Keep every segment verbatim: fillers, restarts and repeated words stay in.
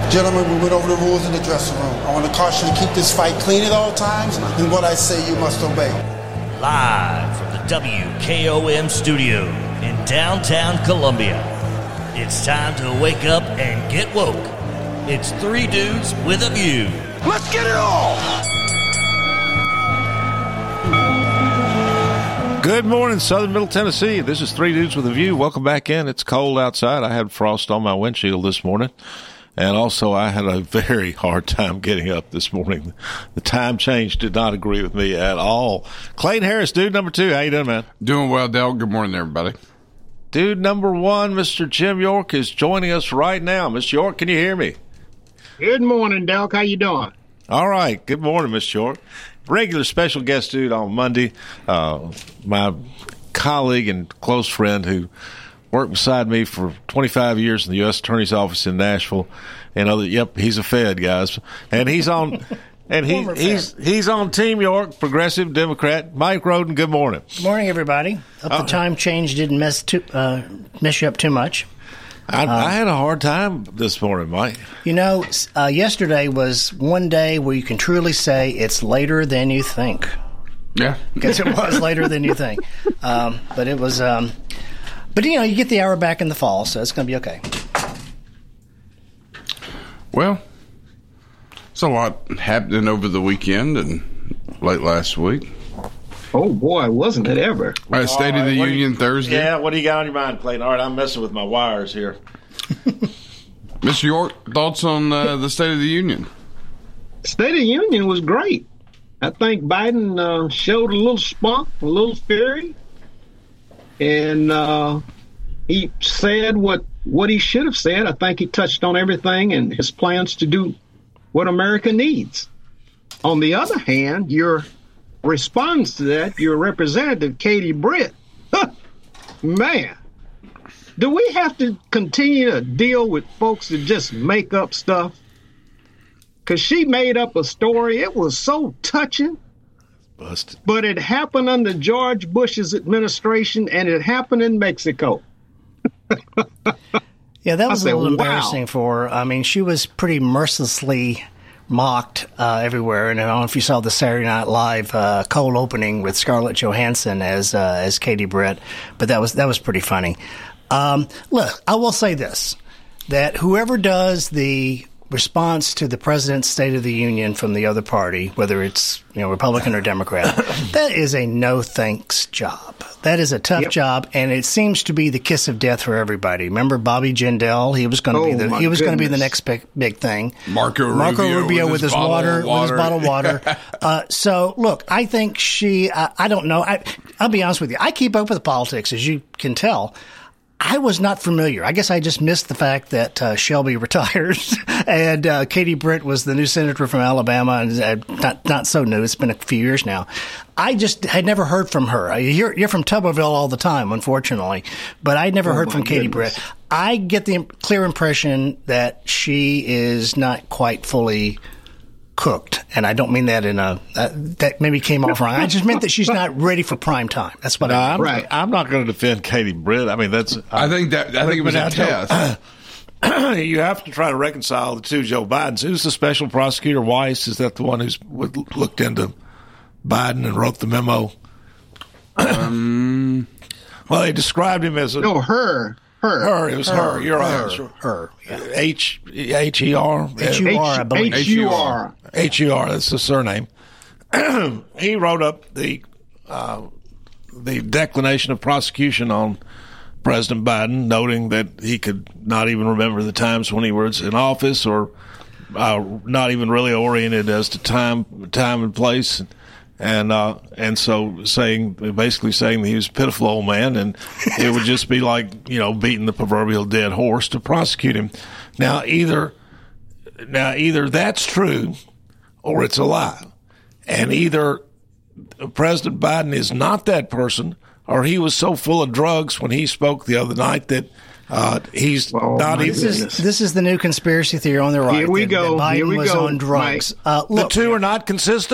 Gentlemen, we went over the rules in the dressing room. I want to caution you to keep this fight clean at all times, and what I say you must obey. Live from the W K O M studio in downtown Columbia, it's time to wake up and get woke. It's Three Dudes with a View. Let's get it all! Good morning, Southern Middle Tennessee. This is Three Dudes with a View. Welcome back in. It's cold outside. I had frost on my windshield this morning. And also, I had a very hard time getting up this morning. The time change did not agree with me at all. Clayton Harris, dude number two. How you doing, man? Doing well, Dale. Good morning, everybody. Dude number one, Mister Jim York, is joining us right now. Mister York, can you hear me? Good morning, Delk. How you doing? All right. Good morning, Mister York. Regular special guest dude on Monday, uh, my colleague and close friend who worked beside me for twenty-five years in the U S Attorney's Office in Nashville, and other. Yep, he's a Fed, guys, and he's on, and he he's he's on Team York, Progressive Democrat. Mike Roden, good morning. Good morning, everybody. Hope uh, the time change didn't mess too, uh, mess you up too much. I, uh, I had a hard time this morning, Mike. You know, uh, yesterday was one day where you can truly say it's later than you think. Yeah, because it was later than you think, um, but it was. Um, But, you know, you get the hour back in the fall, so it's going to be okay. Well, it's a lot happening over the weekend and late last week. Oh, boy, wasn't it ever. Uh, State right, of the Union you, Thursday. Yeah, what do you got on your mind, Clayton? All right, I'm messing with my wires here. Mister York, thoughts on uh, the State of the Union? State of the Union was great. I think Biden uh, showed a little spunk, a little fury. And uh, he said what, what he should have said. I think he touched on everything and his plans to do what America needs. On the other hand, your response to that, your representative, Katie Britt, man, do we have to continue to deal with folks that just make up stuff? Because she made up a story. It was so touching. Busted. But it happened under George Bush's administration, and it happened in Mexico. Yeah, that was I a little said, embarrassing wow. for her. I mean, she was pretty mercilessly mocked uh, everywhere. And I don't know if you saw the Saturday Night Live uh, cold opening with Scarlett Johansson as uh, as Katie Britt, but that was that was pretty funny. Um, look, I will say this, that whoever does the response to the president's State of the Union from the other party, whether it's you know Republican or Democrat, that is a no thanks job. That is a tough yep. job, and it seems to be the kiss of death for everybody. Remember Bobby Jindal? He was going to oh, be the he was going to be the next big, big thing. Marco, Marco Rubio, Rubio with, with his, his water, water, with his bottled water. uh, so look, I think she. I, I don't know. I, I'll be honest with you. I keep up with politics, as you can tell. I was not familiar. I guess I just missed the fact that uh, Shelby retired and uh, Katie Britt was the new senator from Alabama, and uh, not not so new. It's been a few years now. I just had never heard from her. You hear, you're from Tuberville all the time, unfortunately, but I'd never oh heard from Katie goodness. Britt. I get the clear impression that she is not quite fully cooked, and I don't mean that in a uh, that maybe came off wrong. I just meant that she's not ready for prime time. That's what no, I mean. I'm, right. I'm not going to defend Katie Britt. I mean, that's. I, I think that I think it was a test. You have to try to reconcile the two Joe Bidens. Who's the special prosecutor? Weiss, is that the one who's looked into Biden and wrote the memo? Um, well, they described him as a no her. Her. Her. It was her. her. You're her, right. Her. Yeah. H H E R. H U R, I believe. H U R. H U R. That's the surname. He wrote up the uh, the declination of prosecution on President Biden, noting that he could not even remember the times when he was in office, or uh, not even really oriented as to time, time and place. And uh, and so saying, basically saying that he was a pitiful old man, and it would just be like, you know, beating the proverbial dead horse to prosecute him. Now either now either that's true, or it's a lie, and either President Biden is not that person, or he was so full of drugs when he spoke the other night that uh, he's oh, not even. This is, this is the new conspiration theory on the right. Here we that, go. That Biden Here we was go, on drugs. Uh, look, the two are not consistent.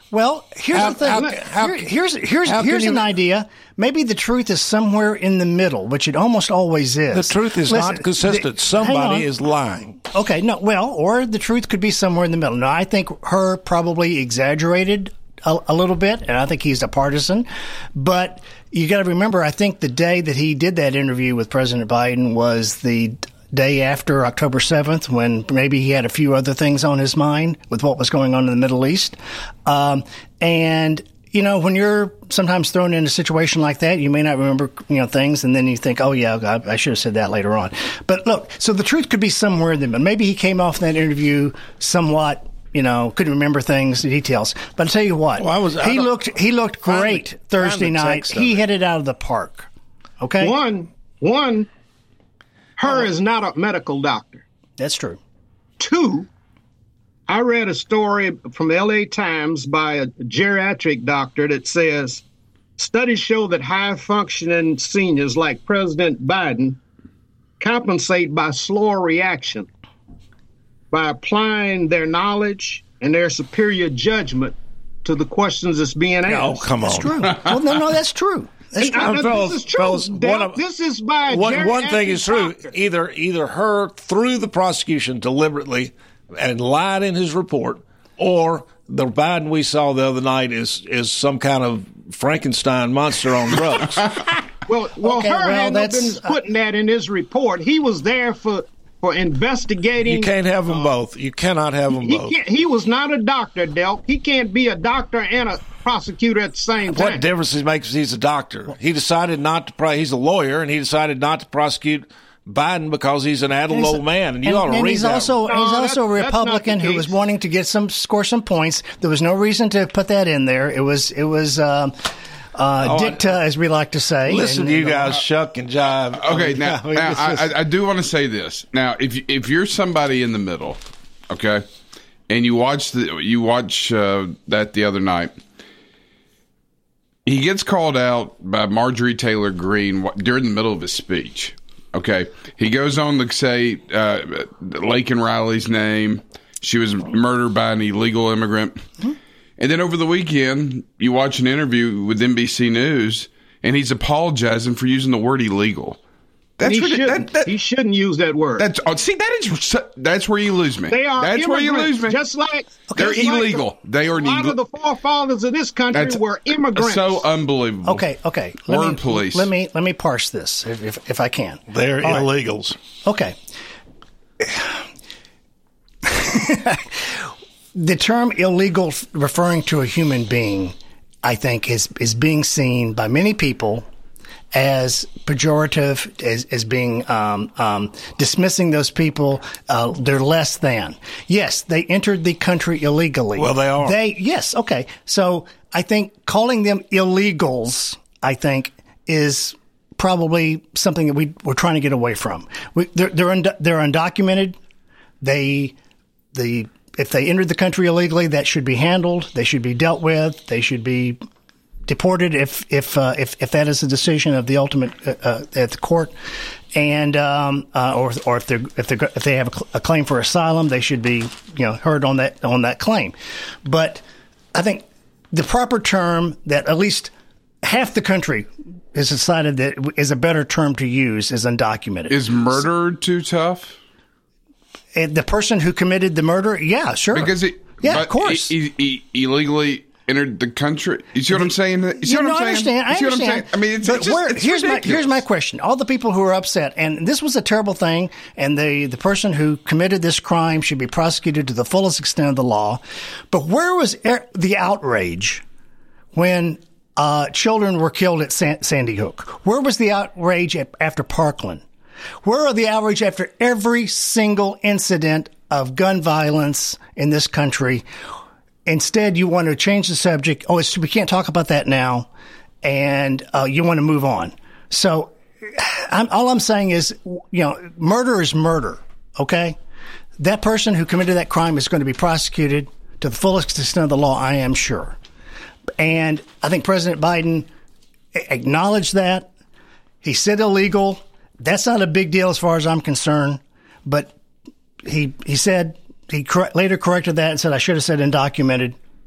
Well, here's How- the thing. how- Look, how- here- here's here's how here's can an you- idea. Maybe the truth is somewhere in the middle, which it almost always is. The truth is Listen, not consistent. the- Somebody hang on. is lying. Okay, no, well, or the truth could be somewhere in the middle. Now, I think her probably exaggerated a, a little bit, and I think he's a partisan. But you got to remember, I think the day that he did that interview with President Biden was the day after October seventh, when maybe he had a few other things on his mind with what was going on in the Middle East. Um, and you know, when you're sometimes thrown in a situation like that, you may not remember, you know, things, and then you think, oh, yeah, I, I should have said that later on. But look, so the truth could be somewhere in the middle. Maybe he came off that interview somewhat, you know, couldn't remember things, details. But I'll tell you what, Well, I was- I he don't- looked he looked Find great the- Thursday find the night. text of He it. hit it out of the park. Okay? One, one, her is not a medical doctor. That's true. Two, I read a story from the L A Times by a geriatric doctor that says studies show that high-functioning seniors like President Biden compensate by slower reaction, by applying their knowledge and their superior judgment to the questions that's being asked. Oh, come on. That's true. Well, no, no, that's true. That's true. I- I- fellas, this is true. fellas, Dale. one of- this is by a One, one thing geriatric is true. doctor. Either either her through the prosecution deliberately and lied in his report, or the Biden we saw the other night is is some kind of Frankenstein monster on drugs. Well, well, Okay, her well, had no that's- business putting that in his report. He was there for for investigating. You can't have them both. You cannot have them He both. can't. He was not a doctor, Del. He can't be a doctor and a prosecutor at the same time. What difference it makes if he's a doctor? He decided not to. Pro- he's a lawyer, and he decided not to prosecute Biden because he's an adult old man. And you ought to and read he's that. also No, he's that's- also a that's not the Republican who was case. wanting to get some score some points. There was no reason to put that in there. It was it was um, uh, Oh, dicta, as we like to say. Listen And, to you you know, guys shuck and jive. Okay, now, I mean, now it's I, just- I, I do want to say this. Now, if you, if you're somebody in the middle, okay, and you watch the you watch uh, that the other night, he gets called out by Marjorie Taylor Greene wh- during the middle of his speech. Okay, he goes on to say uh, Laken Riley's name. She was murdered by an illegal immigrant. Mm-hmm. And then over the weekend, you watch an interview with N B C News, and he's apologizing for using the word illegal. That's he what it- shouldn't. that, that, he shouldn't use that word. that's oh, see that is that's where you lose me. They are that's where you immigrants, lose me. just like They're just like illegal. the- They are a lot illegal. of the forefathers of this country That's were immigrants. so unbelievable. Okay, okay. Let Word me, police. Let me let me parse this if if, if I can. They're All right. illegals. Okay. The term illegal referring to a human being, I think, is is being seen by many people as pejorative, as, as being um, um, dismissing those people. Uh, they're less than. Yes, they entered the country illegally. Well, they are. They yes, okay. So I think calling them illegals, I think, is probably something that we we're trying to get away from. We, they're they're, und- they're undocumented. They the if they entered the country illegally, that should be handled. They should be dealt with. They should be deported if if uh, if if that is the decision of the ultimate uh, uh, at the court, and um, uh, or or if they if they if they have a, cl- a claim for asylum, they should be you know heard on that on that claim. But I think the proper term that at least half the country has decided that is a better term to use is undocumented. Is murder too tough? And the person who committed the murder, yeah, sure, Because it, yeah, but of course. he, he, he illegally entered the country. You see what I'm saying? You see You what know, I'm I saying? understand. I You see what I'm understand. saying? I mean, it's, But it's just, where- it's here's my ridiculous. here's my question. All the people who are upset, and this was a terrible thing, and the the person who committed this crime should be prosecuted to the fullest extent of the law. But where was er- the outrage when uh, children were killed at San- Sandy Hook? Where was the outrage at, after Parkland? Where are the outrage after every single incident of gun violence in this country? Instead, you want to change the subject. Oh, it's, we can't talk about that now, and uh, you want to move on. So, I'm, all I'm saying is, you know, murder is murder. Okay, that person who committed that crime is going to be prosecuted to the fullest extent of the law. I am sure, and I think President Biden acknowledged that. He said illegal. That's not a big deal as far as I'm concerned, but he he said he cor- later corrected that and said I should have said undocumented.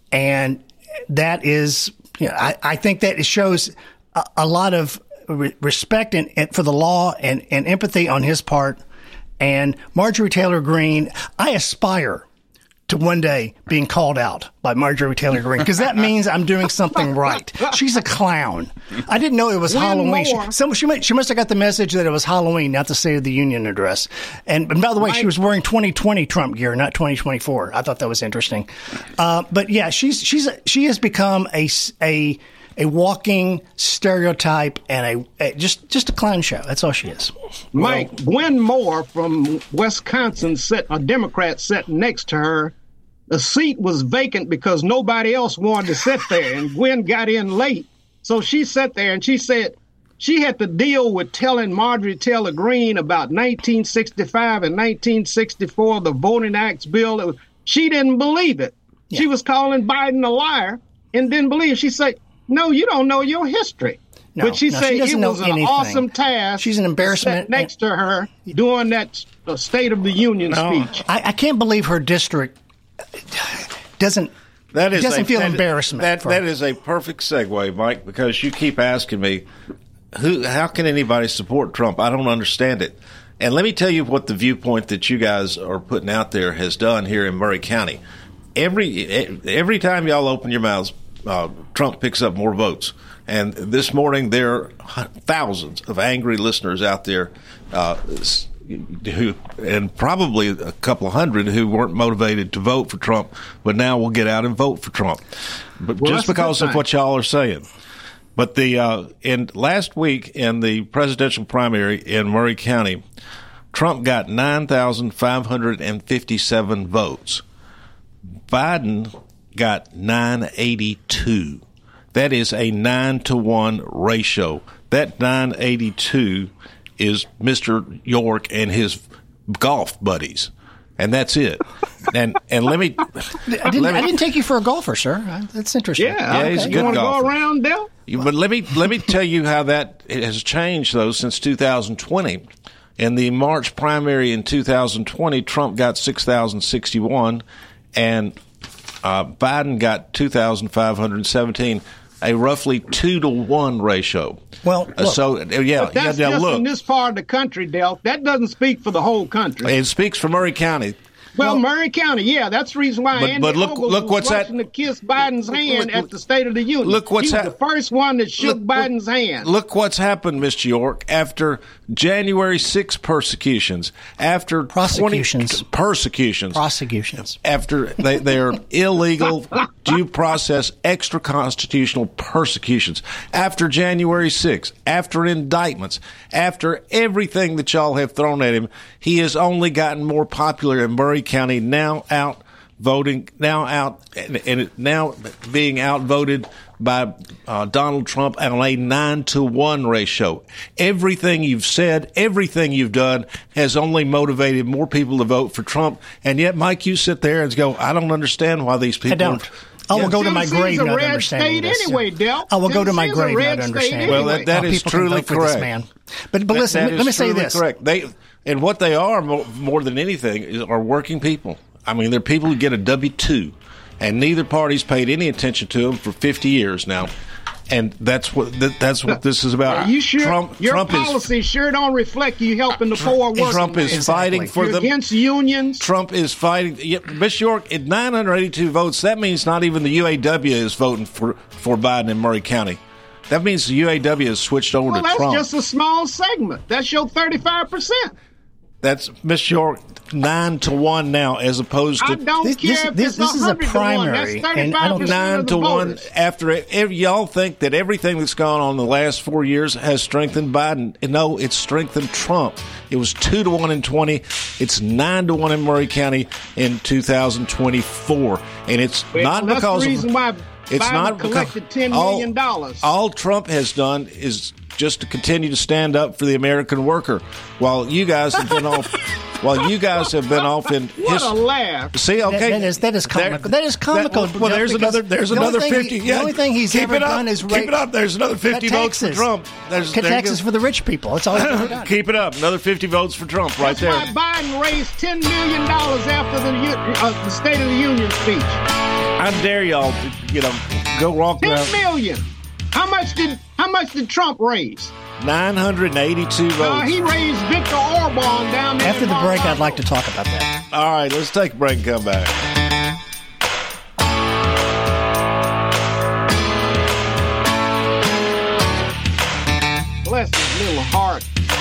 And that is, you know, I, I think that it shows a, a lot of re- respect and, and for the law and, and empathy on his part. And Marjorie Taylor Greene, I aspire to one day being called out by Marjorie Taylor Greene, because that means I'm doing something right. She's a clown. I didn't know it was When Halloween. She, more- some, she, might, she must have got the message that it was Halloween, not the State of the Union address. And, and by the way, Mike- she was wearing twenty twenty Trump gear, not twenty twenty-four. I thought that was interesting. Uh, but yeah, she's she's she has become a s- a a walking stereotype and a, a just just a clown show. That's all she is. Mike, Gwen Moore from Wisconsin, sat, a Democrat, sat next to her. The seat was vacant because nobody else wanted to sit there, and Gwen got in late. So she sat there, and she said she had to deal with telling Marjorie Taylor Greene about nineteen sixty-five and nineteen sixty-four, the Voting Acts bill. It was, she didn't believe it. Yeah. She was calling Biden a liar and didn't believe it. She said, no, you don't know your history. No, but she no, said she doesn't it know was an anything. awesome task. She's an embarrassment. to sit next to her during that uh, State of the Union speech. I, I can't believe her district doesn't That is doesn't a, feel that- embarrassment. That for that her. is a perfect segue, Mike, because you keep asking me, who? How can anybody support Trump? I don't understand it. And let me tell you what the viewpoint that you guys are putting out there has done here in Murray County. Every every time y'all open your mouths, uh, Trump picks up more votes. And this morning, there are thousands of angry listeners out there uh, who, and probably a couple of hundred who weren't motivated to vote for Trump, but now will get out and vote for Trump, but Well, just that's a because good of thing. what y'all are saying. But the uh, in last week in the presidential primary in Murray County, Trump got nine thousand five hundred fifty-seven votes. Biden got nine eighty-two. That is a nine to one ratio. That nine eighty-two is Mister York and his golf buddies, and that's it. And and let me, I didn't, let me I didn't take you for a golfer, sir. Uh, That's interesting. Yeah, Yeah, he's a you good want to go golfer. around, Dale? You- But let me let me tell you how that it has changed though since two thousand twenty. In the March primary in two thousand twenty, Trump got six thousand sixty-one, and uh, Biden got two thousand five hundred seventeen. A roughly two to one ratio. Well, Uh, look. so uh, yeah, But that's yeah. Now just look, in this part of the country, Dale. That doesn't speak for the whole country. it speaks for Murray County. Well, Murray County, yeah, that's the reason why But- Andy but look- Ogles look was what's that- rushing to kiss Biden's hand look- at the State of the Union. look what's he was hap- the first one that shook Look- Biden's hand. Look what's happened, Mister York, after January sixth persecutions, after Prosecutions. twenty persecutions, Prosecutions. after they, they're illegal due process, extra constitutional persecutions, after January sixth, after indictments, after everything that y'all have thrown at him, he has only gotten more popular in Murray County, now out voting, now out, and, and now being outvoted by uh, Donald Trump on a nine to one ratio. Everything you've said, everything you've done has only motivated more people to vote for Trump. And yet, Mike, you sit there and go, I don't understand why these people I don't. are- I will Yeah. go to my Tennessee's grave a not red understanding state this. anyway, Del. I will go to my Tennessee's a grave red not state understanding. Well, that- that how is people can truly vote for this correct. man. But but That- listen, that let is me say truly this. Correct. They and what they are more, more than anything is, are working people. I mean, they're people who get a W two, and neither party's paid any attention to them for fifty years now. And that's what th- that's what this is about. Are you sure Trump, your Trump policy sure don't reflect you helping the poor working Trump is man? fighting for You're them. against unions. Trump is fighting. Yeah, Miss York, at nine hundred eighty-two votes, that means not even the U A W is voting for, for Biden in Murray County. That means the U A W has switched over Well, to that's Trump. just a small segment. That's your thirty-five percent. That's Miss York, nine to one now, as opposed to I don't This- care this- if this- it's this is a one hundred to one. primary, That's and I don't- thirty-five percent nine of to the one. voters. After it, every, y'all think that everything that's gone on in the last four years has strengthened Biden. No, it's strengthened Trump. It was two to one in twenty. It's nine to one in Murray County in two thousand twenty-four, and it's Well, not that's because the reason of, why it's Biden not because- collected ten million dollars. All, all Trump has done is just to continue to stand up for the American worker, while you guys have been off. While you guys have been off in What his, a laugh. See, okay, That- that is- that is There- comical. That is comical, that- well, Jeff, there's because another. There's the only another thing he- fifty. the yeah, only thing he's keep ever it up. done is keep rape- it up. There's another fifty Cut votes for taxes. Trump. There's Cut there you taxes go. for the rich people. That's all he's ever done. Keep it up. Another fifty votes for Trump right That's there. why Biden raised ten million dollars after the, U- uh, the State of the Union speech. I dare y'all to, you know, go walk Ten around. million. How much did how much did Trump raise? nine hundred eighty-two votes. Uh, he raised Victor Orban down there. After the break, I'd like to talk about that. All right, let's take a break and come back. Bless his little heart.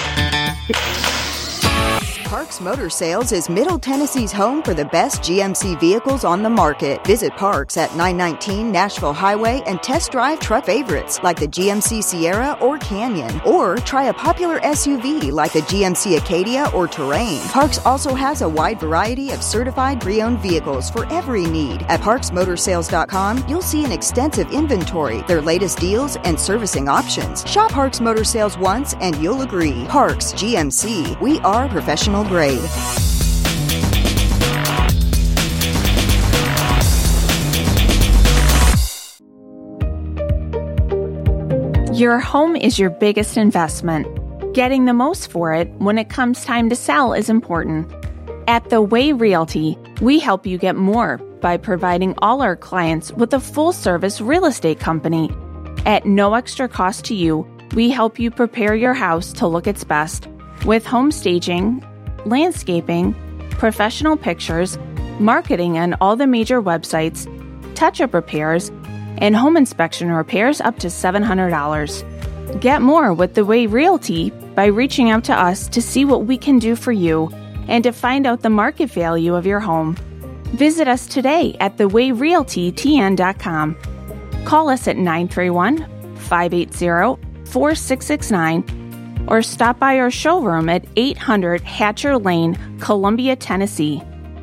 Parks Motor Sales is Middle Tennessee's home for the best G M C vehicles on the market. Visit Parks at nine nineteen Nashville Highway and test drive truck favorites like the G M C Sierra or Canyon. Or try a popular S U V like the G M C Acadia or Terrain. Parks also has a wide variety of certified pre-owned vehicles for every need. At parks motor sales dot com, you'll see an extensive inventory, their latest deals, and servicing options. Shop Parks Motor Sales once and you'll agree. Parks G M C. We are professional grade. Your home is your biggest investment. Getting the most for it when it comes time to sell is important. At The Way Realty, we help you get more by providing all our clients with a full-service real estate company. At no extra cost to you, we help you prepare your house to look its best with home staging, landscaping, professional pictures, marketing on all the major websites, touch-up repairs, and home inspection repairs up to seven hundred dollars. Get more with The Way Realty by reaching out to us to see what we can do for you and to find out the market value of your home. Visit us today at the way realty t n dot com. Call us at nine three one, five eight zero, four six six nine or stop by our showroom at eight hundred Hatcher Lane, Columbia, Tennessee.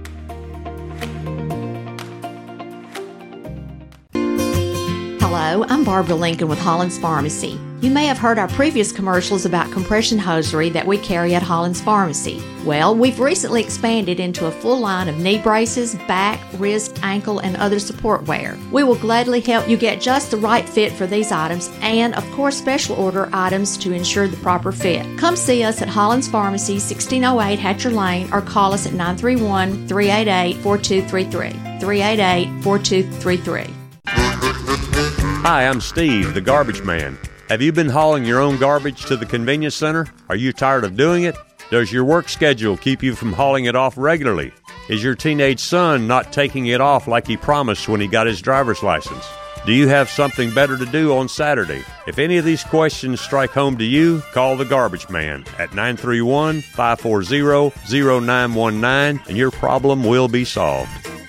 Hello, I'm Barbara Lincoln with Hollins Pharmacy. You may have heard our previous commercials about compression hosiery that we carry at Hollins Pharmacy. Well, we've recently expanded into a full line of knee braces, back, wrist, ankle, and other support wear. We will gladly help you get just the right fit for these items and, of course, special order items to ensure the proper fit. Come see us at Hollins Pharmacy, sixteen oh eight Hatcher Lane, or call us at nine three one, three eight eight, four two three three. three eight eight, four two three three. Hi, I'm Steve, the garbage man. Have you been hauling your own garbage to the convenience center? Are you tired of doing it? Does your work schedule keep you from hauling it off regularly? Is your teenage son not taking it off like he promised when he got his driver's license? Do you have something better to do on Saturday? If any of these questions strike home to you, call the garbage man at nine three one, five four zero, zero nine one nine and your problem will be solved.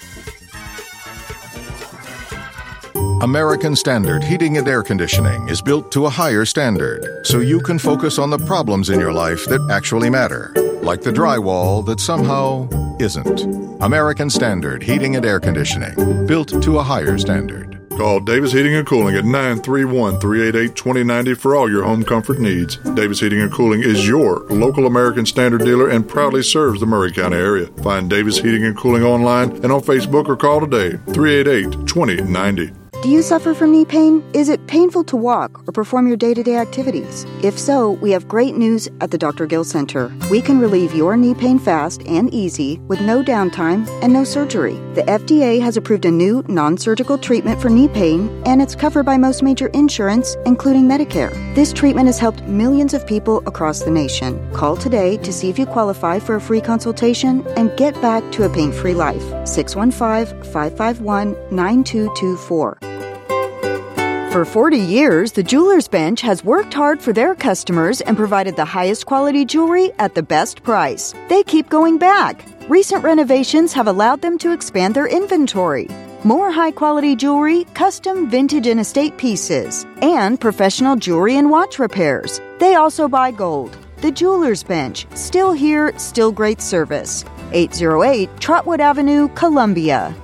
American Standard Heating and Air Conditioning is built to a higher standard, so you can focus on the problems in your life that actually matter, like the drywall that somehow isn't. American Standard Heating and Air Conditioning, built to a higher standard. Call Davis Heating and Cooling at nine three one, three eight eight, two zero nine zero for all your home comfort needs. Davis Heating and Cooling is your local American Standard dealer and proudly serves the Murray County area. Find Davis Heating and Cooling online and on Facebook or call today, three eight eight, two zero nine zero. Do you suffer from knee pain? Is it painful to walk or perform your day-to-day activities? If so, we have great news at the Doctor Gill Center. We can relieve your knee pain fast and easy with no downtime and no surgery. The F D A has approved a new non-surgical treatment for knee pain, and it's covered by most major insurance, including Medicare. This treatment has helped millions of people across the nation. Call today to see if you qualify for a free consultation and get back to a pain-free life. six one five, five five one, nine two two four. For forty years, the Jewelers Bench has worked hard for their customers and provided the highest quality jewelry at the best price. They keep going back. Recent renovations have allowed them to expand their inventory. More high-quality jewelry, custom, vintage, and estate pieces, and professional jewelry and watch repairs. They also buy gold. The Jewelers Bench, still here, still great service. eight oh eight Trotwood Avenue, Columbia.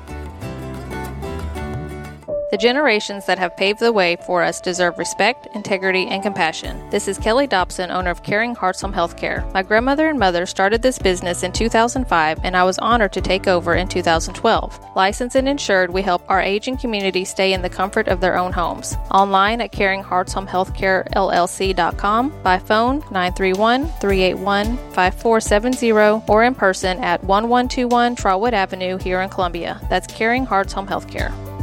The generations that have paved the way for us deserve respect, integrity, and compassion. This is Kelly Dobson, owner of Caring Hearts Home Healthcare. My grandmother and mother started this business in two thousand five, and I was honored to take over in two thousand twelve. Licensed and insured, we help our aging community stay in the comfort of their own homes. Online at caring hearts home healthcare l l c dot com, by phone nine three one, three eight one, five four seven zero, or in person at eleven twenty-one Trotwood Avenue here in Columbia. That's Caring Hearts Home Healthcare.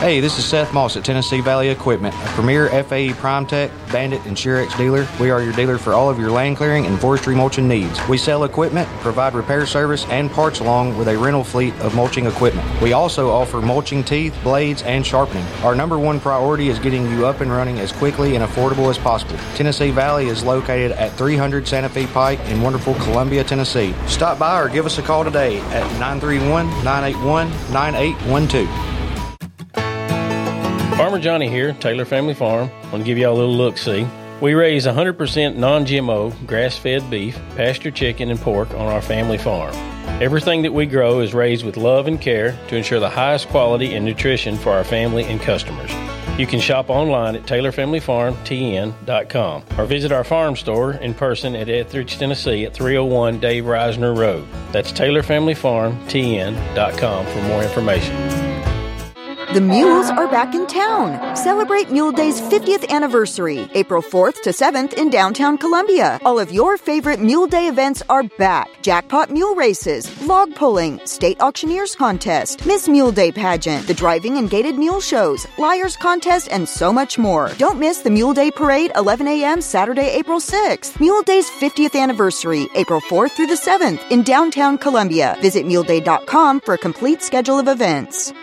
Hey, this is Seth Moss at Tennessee Valley Equipment, a premier F A E PrimeTech, Bandit, and Shurex dealer. We are your dealer for all of your land clearing and forestry mulching needs. We sell equipment, provide repair service, and parts along with a rental fleet of mulching equipment. We also offer mulching teeth, blades, and sharpening. Our number one priority is getting you up and running as quickly and affordable as possible. Tennessee Valley is located at three hundred Santa Fe Pike in wonderful Columbia, Tennessee. Stop by or give us a call today at nine three one, nine eight one, nine eight one two. Farmer Johnny here, Taylor Family Farm. I want to give y'all a little look-see. We raise one hundred percent non-G M O, grass-fed beef, pasture chicken, and pork on our family farm. Everything that we grow is raised with love and care to ensure the highest quality and nutrition for our family and customers. You can shop online at taylor family farm t n dot com or visit our farm store in person at Etheridge, Tennessee at three oh one Dave Reisner Road. That's taylor family farm t n dot com for more information. The Mules are back in town. Celebrate Mule Day's fiftieth anniversary, April fourth to seventh in downtown Columbia. All of your favorite Mule Day events are back. Jackpot mule races, log pulling, state auctioneers contest, Miss Mule Day pageant, the driving and gated mule shows, liars contest, and so much more. Don't miss the Mule Day Parade, eleven a.m. Saturday, April sixth. Mule Day's fiftieth anniversary, April fourth through the seventh in downtown Columbia. Visit mule day dot com for a complete schedule of events.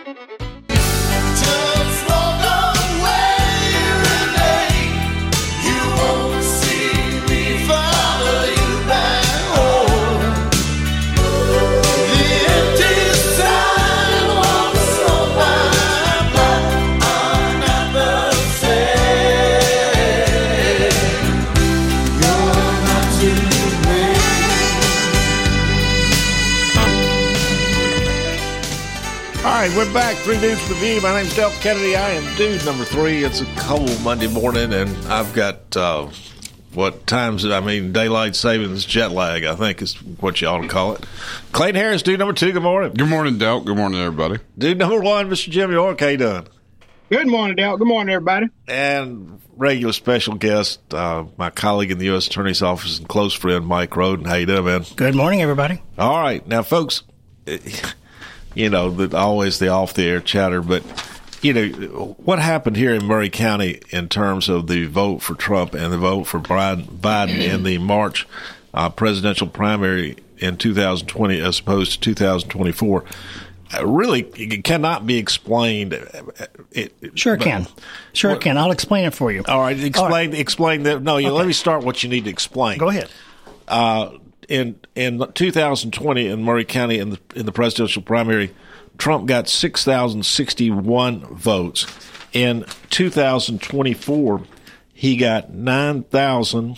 All right, we're back. Three Dudes with a View. My name's Del Kennedy. I am dude number three. It's a cold Monday morning, and I've got, uh, what times, I mean, daylight savings jet lag, I think is what you ought to call it. Clayton Harris, dude number two. Good morning. Good morning, Del. Good morning, everybody. Dude number one, Mister Jim York. How you doing? Good morning, Del. Good morning, everybody. And regular special guest, uh, my colleague in the U S Attorney's Office and close friend, Mike Roden. How you doing, man? Good morning, everybody. All right. Now, folks, you know, the, always the off-the-air chatter, but, you know, what happened here in Murray County in terms of the vote for Trump and the vote for Biden in the March uh, presidential primary in two thousand twenty as opposed to two thousand twenty-four, uh, really it cannot be explained. It, sure it but, can. Sure well, it can. I'll explain it for you. All right. Explain, all right. explain that. No, you, okay. Let me start what you need to explain. Go ahead. Uh, In in two thousand twenty in Murray County in the in the presidential primary, Trump got six thousand sixty-one votes. In two thousand twenty-four, he got nine thousand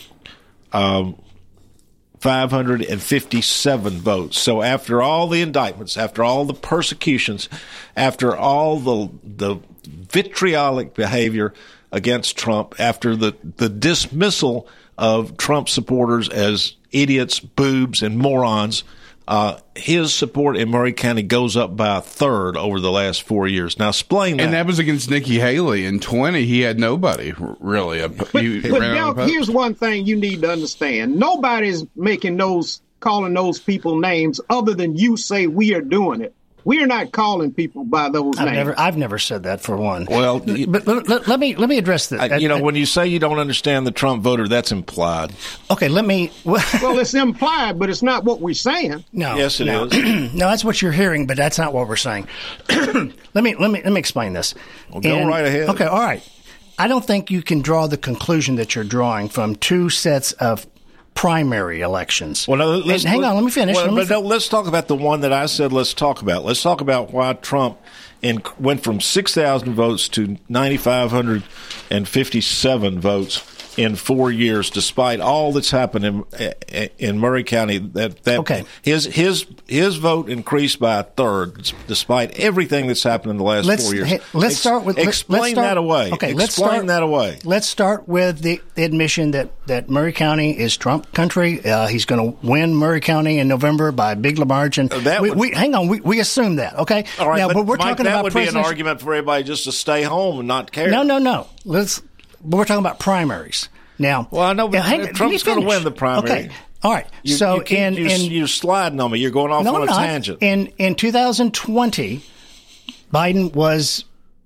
five hundred fifty-seven votes. So after all the indictments, after all the persecutions, after all the the vitriolic behavior against Trump, after the, the dismissal of Trump supporters as idiots, boobs, and morons, uh, his support in Murray County goes up by a third over the last four years. Now, explain that. And that was against Nikki Haley. In twenty, he had nobody, really. But, he, he but Del, here's one thing you need to understand. Nobody's making those, calling those people names other than you say we are doing it. We are not calling people by those I've names. Never, I've never said that for one. Well, but let, let, let me let me address that. I, you know, when you say you don't understand the Trump voter, that's implied. Okay, let me. Well, it's implied, but it's not what we're saying. No, yes, it no. is. No, that's what you're hearing, but that's not what we're saying. let me let me let me explain this. Well, go and, right ahead. Okay, all right. I don't think you can draw the conclusion that you're drawing from two sets of primary elections. Well, no, let's, hang on, let me finish. Well, let me but fi- no, let's talk about the one that I said let's talk about. Let's talk about why Trump in, went from six thousand votes to nine thousand five hundred fifty-seven votes in four years, despite all that's happened in, in Murray County. That, that okay. his his his vote increased by a third, despite everything that's happened in the last let's, four years. Hey, let's Ex- start with explain let's start, that away. Okay, explain let's start, that away. Let's start with the, the admission that, that Murray County is Trump country. Uh, he's going to win Murray County in November by a big margin. Uh, that we, would, we, hang on, we, we assume that. Okay, all right. Now, but, but we're Mike, talking that about would be an argument for everybody just to stay home and not care. No, no, no. Let's. But we're talking about primaries. Now, well, I know, but hang, Trump's going to win the primary. Okay, all right. You, so, you keep, in, you, in you're sliding on me. You're going off no, on a not. tangent. In in two thousand twenty, Biden was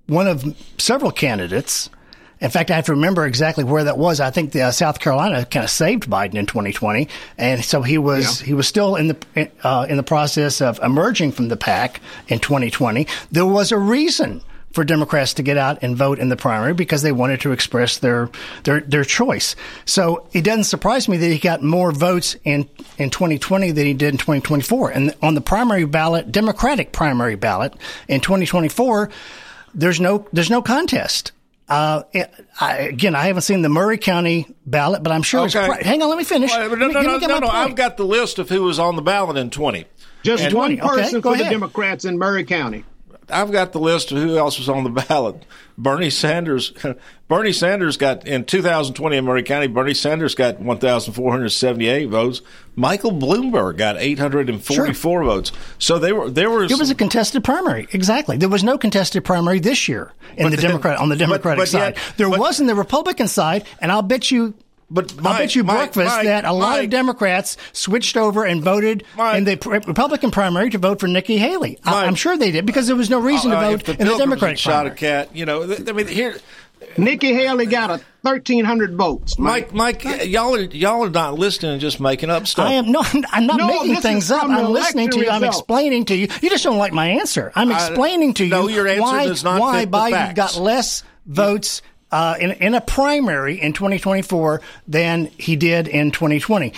one of several candidates. In fact, I have to remember exactly where that was. I think the, uh, South Carolina kind of saved Biden in twenty twenty, and so he was yeah. he was still in the uh, in the process of emerging from the pack in twenty twenty. There was a reason for Democrats to get out and vote in the primary because they wanted to express their their their choice. So it doesn't surprise me that he got more votes in in twenty twenty than he did in twenty twenty-four. And on the primary ballot, Democratic primary ballot in twenty twenty-four, there's no there's no contest. Uh, I, again, I haven't seen the Murray County ballot, but I'm sure okay. it's. Pri- Hang on, let me finish. Well, no, no, no, no, no. I've got the list of who was on the ballot in twenty. Just and one person okay, for ahead. the Democrats in Murray County. I've got the list of who else was on the ballot. Bernie Sanders. Bernie Sanders got, in two thousand twenty in Murray County, Bernie Sanders got one thousand four hundred seventy-eight votes. Michael Bloomberg got eight hundred forty-four sure. votes. So they were there was it was a contested primary. Exactly. There was no contested primary this year in the then, Democrat on the Democratic but, but side. Yet, there but, was on the Republican side, and I'll bet you. But Mike, I'll bet you Mike, breakfast Mike, that a lot Mike, of Democrats switched over and voted Mike, in the Republican primary to vote for Nikki Haley. Mike, I'm sure they did because there was no reason uh, to vote the in the Democratic shot primary. A cat, you know. I mean, here, Nikki Haley got a thirteen hundred votes. Mike, Mike, Mike y'all are y'all are not listening and just making up stuff. I am no, I'm not no, making things up. I'm listening to you. Result. I'm explaining to you. You just don't like my answer. I'm explaining to you no, your answer why does not why fit the Biden facts. got less votes. Uh, in, in a primary in twenty twenty-four than he did in twenty twenty.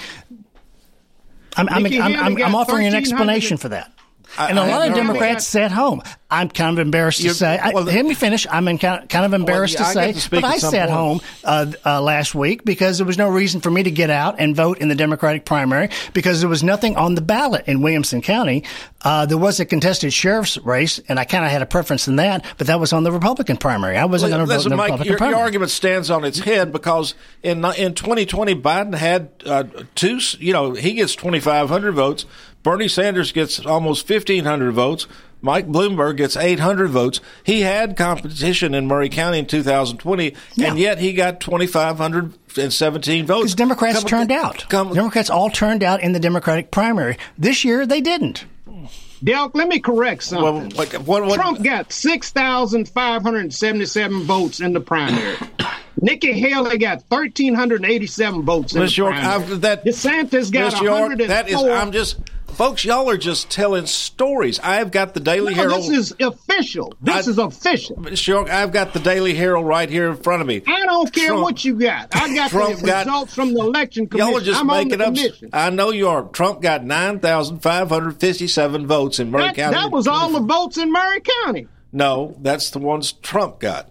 I'm, I'm, I'm, I'm, I'm offering an explanation for that. I, and a I lot of no Democrats sat home. I'm kind of embarrassed to You're, say. I, well, let me finish. I'm in kind, of, kind of embarrassed well, yeah, to say, to but I sat point. home uh, uh, last week because there was no reason for me to get out and vote in the Democratic primary because there was nothing on the ballot in Williamson County. Uh, there was a contested sheriff's race, and I kind of had a preference in that, but that was on the Republican primary. I wasn't going to vote in the Mike, Republican your, primary. Your argument stands on its head because in in twenty twenty, Biden had uh, two. You know, he gets twenty-five hundred votes. Bernie Sanders gets almost fifteen hundred votes. Mike Bloomberg gets eight hundred votes. He had competition in Murray County in two thousand twenty, yeah. and yet he got twenty-five hundred seventeen votes. Because Democrats come, turned out. Come, Democrats all turned out in the Democratic primary. This year, they didn't. Delk, let me correct something. Well, what, what, what, Trump got six thousand five hundred seventy-seven votes in the primary. Nikki Haley got one thousand three hundred eighty-seven votes in Miz the York, primary. I've, that, DeSantis got Miz York, one hundred four. that is, I'm just... Folks, y'all are just telling stories. I've got the Daily no, Herald. This is official. This I, is official. Miz York, I've got the Daily Herald right here in front of me. I don't care Trump, what you got. I got Trump the got, results from the election commission. Y'all are just I'm making on up. the commission. I know you are. Trump got nine thousand five hundred fifty-seven votes in Murray that, County. That was all the votes in Murray County. No, that's the ones Trump got.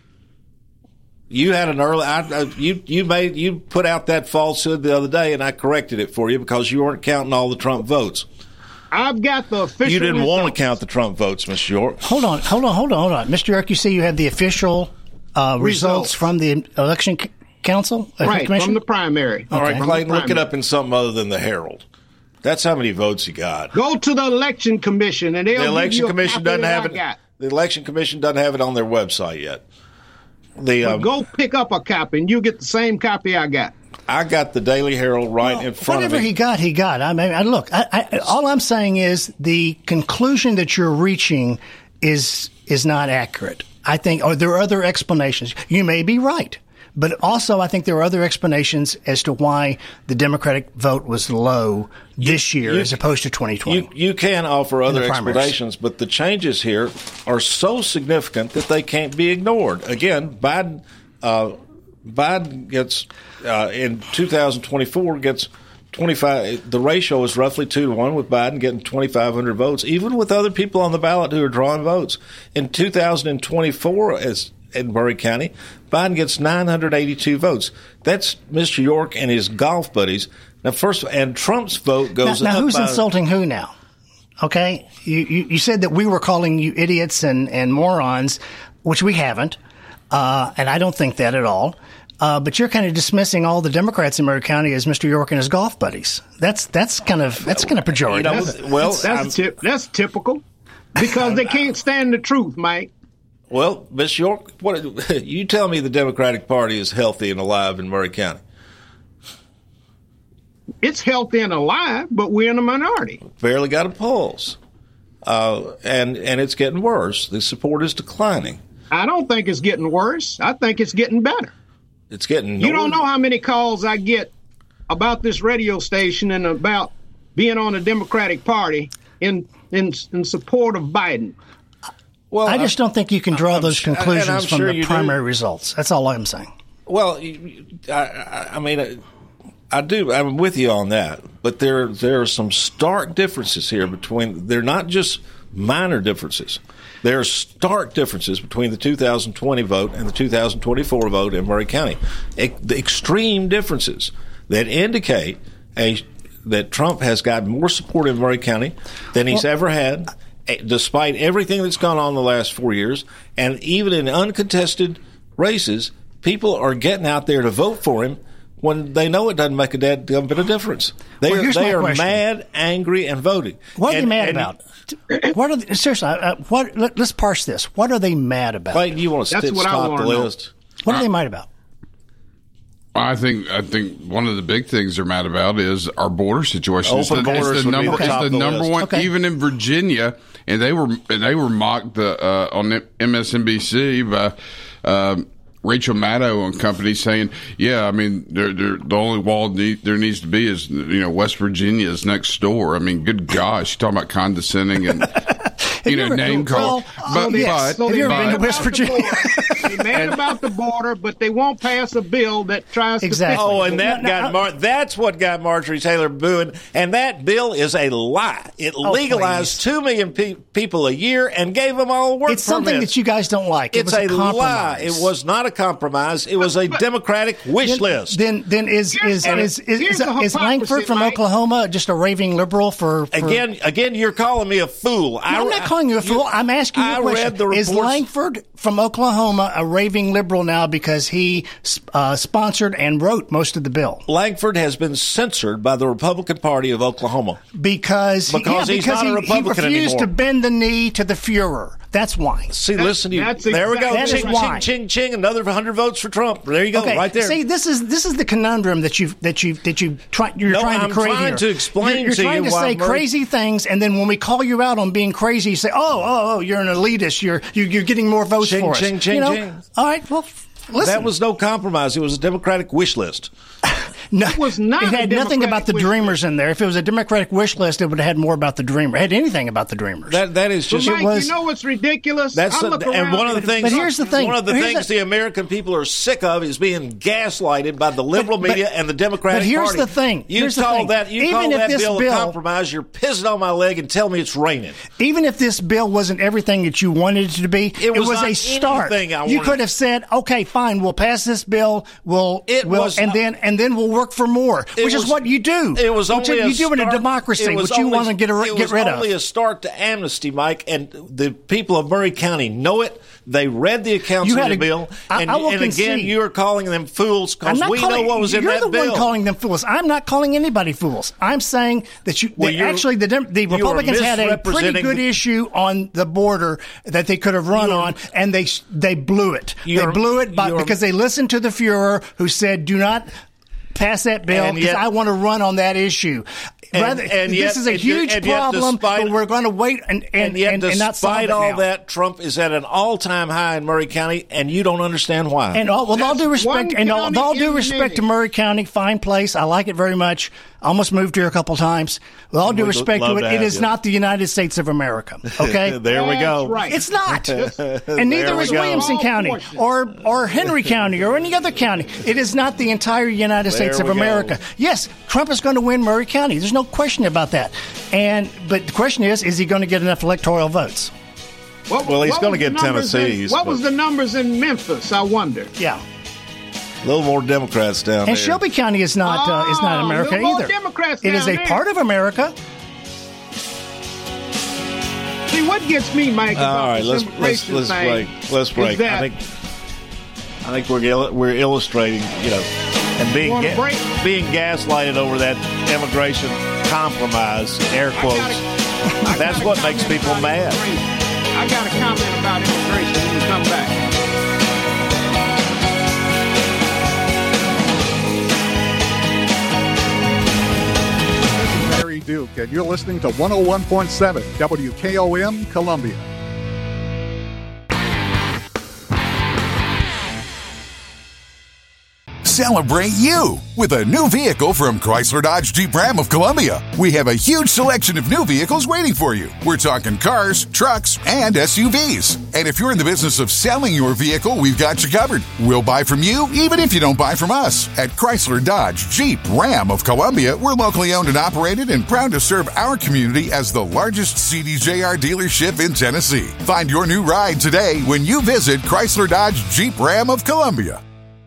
You had an early. I, uh, you you made you put out that falsehood the other day, and I corrected it for you because you weren't counting all the Trump votes. I've got the official. You didn't results. want to count the Trump votes, Mister York. Hold on, hold on, hold on, hold on, Mister York. You say you have the official uh, results. results from the election c- council, uh, right? commission? From the primary. All okay. right, Clayton, look it up in something other than the Herald. That's how many votes he got. Go to the election commission, and they'll the election give you a commission copy doesn't have I it. got. The election commission doesn't have it on their website yet. The um, go pick up a copy, and you get the same copy I got. I got the Daily Herald right well, in front whatever of me. he got, he got. I mean, I, look, I, I, all I'm saying is the conclusion that you're reaching is is not accurate. I think, or there are other explanations. You may be right, but also I think there are other explanations as to why the Democratic vote was low this year you, as opposed to twenty twenty. You, you can offer other explanations, but the changes here are so significant that they can't be ignored. Again, Biden. Uh, Biden gets uh, in two thousand twenty-four gets twenty-five. The ratio is roughly two to one with Biden getting twenty-five hundred votes, even with other people on the ballot who are drawing votes. In two thousand twenty-four, as in Murray County, Biden gets nine hundred eighty-two votes. That's Mister York and his golf buddies. Now, first, and Trump's vote goes now, now up. Who's by, insulting who now? Okay, you, you you said that we were calling you idiots and and morons, which we haven't, uh, and I don't think that at all. Uh, but you're kind of dismissing all the Democrats in Murray County as Mister York and his golf buddies. That's that's kind of that's kind of pejorative. You know, that's, well, that's that's, tip, that's typical because they can't stand the truth, Mike. Well, Miss York, what you tell me the Democratic Party is healthy and alive in Murray County? It's healthy and alive, but we're in a minority. Barely got a pulse, uh, and and it's getting worse. The support is declining. I don't think it's getting worse. I think it's getting better. It's getting. You don't know how many calls I get about this radio station and about being on the Democratic Party in in in support of Biden. Well, I just don't think you can draw I'm those sure- conclusions and I'm from sure the you do. primary results. That's all I'm saying. Well, I, I, I mean, I do. I'm with you on that, but there there are some stark differences here between. They're not just minor differences. There are stark differences between the two thousand twenty vote and the two thousand twenty-four vote in Murray County. E- the extreme differences that indicate a that Trump has got more support in Murray County than he's Well, ever had, eh, despite everything that's gone on the last four years, and even in uncontested races, people are getting out there to vote for him when they know it doesn't make a dead bit of difference. They Well, are, here's they my are question. mad, angry, and voting. What are And- they mad and- about? What are they, seriously? Uh, what? Let, let's parse this. What are they mad about? Wait, you want to That's st- what I stop the wanna know. list? What are they mad about? I think I think one of the big things they're mad about is our border situation. It's Open the, it's borders the would be number, the top it's of the the number list. one, Okay. even in Virginia, and they were they were mocked the, uh, on M S N B C by um, Rachel Maddow and company saying, "Yeah, I mean, they're, they're, the only wall need, there needs to be is you know West Virginia is next door." I mean, good gosh, you're talking about condescending and you know ever- name well, calling. uh, But yes. but Have you ever been to but- West Virginia? They're mad about the border, but they won't pass a bill that tries Exactly. to fix Oh, it. and that No, no, got Mar- that's what got Marjorie Taylor booing. And that bill is a lie. It Oh, legalized two million pe- people a year and gave them all work It's something permits. that you guys don't like. It It's was a, a compromise. lie. It was not a compromise. It was a Democratic wish Then, list. then, then is is Here's is the- is, here's is, the is Langford hypocrisy, from Mike. Oklahoma just a raving liberal for, for again, again, you're calling me a fool. I, I'm not calling you a fool. I'm asking you I a question. read the Is reports. Langford from Oklahoma a raving liberal now because he uh, sponsored and wrote most of the bill? Langford has been censored by the Republican Party of Oklahoma. Because, he- Because yeah, he's because not a he, Republican he refused anymore. to bend the knee to the Fuhrer. That's why. See, listen to you. that's There we go. exactly Ching, right. ching, ching, ching. Another hundred votes for Trump. There you go. Okay, Right there. see, this is this is the conundrum that you that you that you try you're No, trying to I'm create trying here. to explain You're, you're to trying you to why say Murray- crazy things, and then when we call you out on being crazy, you say, "Oh, oh, oh, you're an elitist. You're you're, you're getting more votes Ching, for us." ching, ching, you know? ching. All right, well, listen. That was no compromise. It was a Democratic wish list. No, It was not It a had nothing Democratic about the wish Dreamers in there. If it was a Democratic wish list, it would have had more about the Dreamer. It had anything about the Dreamers. That that is But just. Mike, it was- you know what's ridiculous? That's I the, look and around one of the and- things. But here's the thing. One of the Here's things the- the American people are sick of is being gaslighted by the liberal But- media but- and the Democratic but here's Party. the thing. You Here's the call thing. that you Even call if that this bill, bill- a compromise. You're pissing on my leg and tell me it's raining. Even if this bill wasn't everything that you wanted it to be, it was was, not a start. anything I you wanted. could have said, "Okay, fine, we'll pass this bill. We'll, It we'll was and not- then and then we'll work for more," It which was- is what you do. It was which only you a do in a start- democracy, it was which you only- want to get, a, it get was rid only of. a start to amnesty, Mike, and the people of Murray County know it. They read the accounts You of had the a- bill, I- and, I will and again, concede. you are calling them fools I'm because not we calling, know what was in you're that the bill. one calling them fools. I'm not calling anybody fools. I'm saying that you Well, that you're- actually the Dem- the you are Republicans had a pretty misrepresenting good the- issue on the border that they could have run You're- on, and they they blew it. They You're- blew it by, you're- because they listened to the Fuhrer, who said, "Do not pass that bill And because yet- I want to run on that issue." And- Rather, and this yet- is a and yet- huge and yet problem, despite- but we're going to wait and and, And yet, and, and not solve despite it all now. that, Trump is at an all-time high in Murray County, and you don't understand why. And all, with all due That's respect, one and all, with all county due in respect to many. Murray County, fine place. I like it very much. Almost moved here a couple times. With all due We'd respect love to to it, it have is you. not the United States of America. Okay, there we go. That's right. it's not, and neither There we is go. Williamson County Portion. or or Henry County or any other county. It is not the entire United States There of we go. America. Yes, Trump is going to win Murray County. There's no question about that. And but the question is, is he going to get enough electoral votes? What- Well, he's what gonna was get the numbers in- Tennessee's, What but- was the numbers in Memphis? I wonder. Yeah. A little more Democrats down And there. Shelby County is not uh, is not Oh, America little more either. Democrats It is down a there. part of America. See, what gets me, Mike, about All right, this let's let's immigration let's thing break. Let's is break. I that- think I think we're il- we're illustrating, you know, and being Wanna ga- break? being gaslighted over that immigration compromise, air quotes. I That's got a what comment makes people about mad. immigration. I got a comment about immigration when we come back. Larry Duke, and you're listening to one oh one point seven W K O M Columbia. celebrate you with a new vehicle from Chrysler Dodge Jeep Ram of Columbia. We have a huge selection of new vehicles waiting for you. We're talking cars, trucks, and S U Vs. And if you're in the business of selling your vehicle, we've got you covered. We'll buy from you, even if you don't buy from us. At Chrysler Dodge Jeep Ram of Columbia, we're locally owned and operated and proud to serve our community as the largest C D J R dealership in Tennessee. Find your new ride today when you visit Chrysler Dodge Jeep Ram of Columbia.